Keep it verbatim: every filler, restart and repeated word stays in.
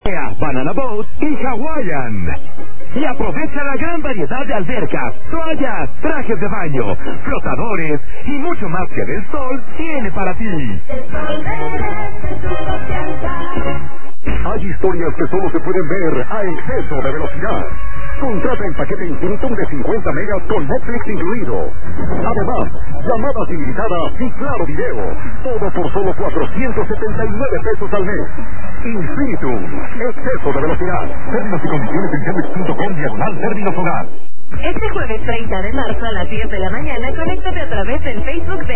Banana Boat y Hawaiian. Y aprovecha la gran variedad de albercas, toallas, trajes de baño, flotadores y mucho más que Del Sol tiene para ti. Hay historias que solo se pueden ver a exceso de velocidad. Contrata el paquete Infinitum de cincuenta megas con Netflix incluido. Además, llamadas ilimitadas y claro video. Todo por solo cuatrocientos setenta y nueve pesos al mes. Infinitum, exceso de velocidad. Términos y condiciones en Telmex punto com diagonal términos hogar. Este jueves treinta de marzo a las diez de la mañana, conéctate a través del Facebook de